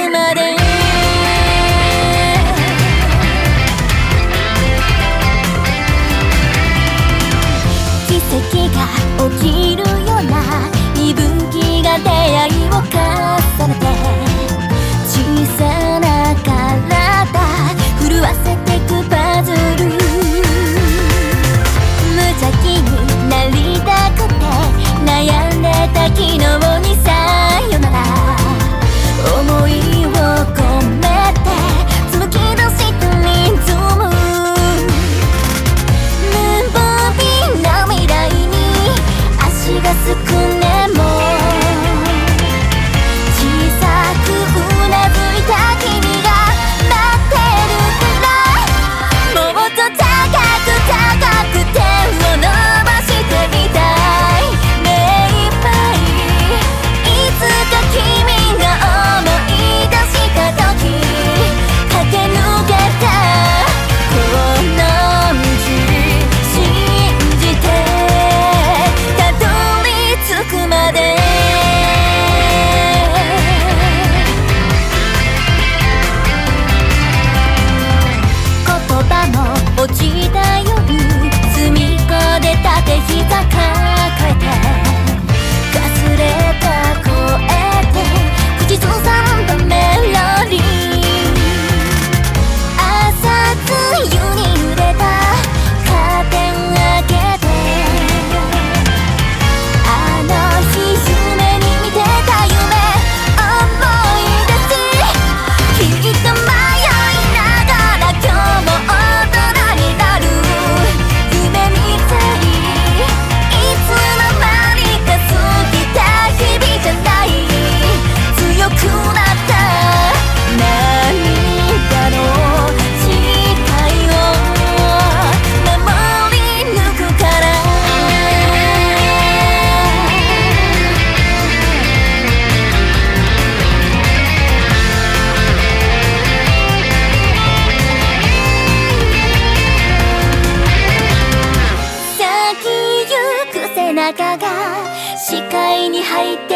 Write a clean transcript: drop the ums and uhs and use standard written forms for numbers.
くまで奇跡が起きるような息吹が出会いを重ねて小さな体震わせてくパズル無邪気になりたくて悩んでた昨日にさよなら思いを込めて紡ぎ出したリズム無防備な未来に足がすくねも小さくうなずいた君が待ってるからもっと高く高く手を伸ばしてみたい目いっぱいいつか君が思い出した時駆け抜けたこの道信じてたどり着くまで言葉も落ちた夜隅っこで縦膝抱えてかすれた声で口ずさんだメロディー朝露に濡れたカーテン開けてあの日夢に見てた夢思い出すきっと迷いながら今日も大人になる夢みたいいつの間にか過ぎた日々じゃない強くなった涙の誓いを守り抜くから先行く背中が視界に入って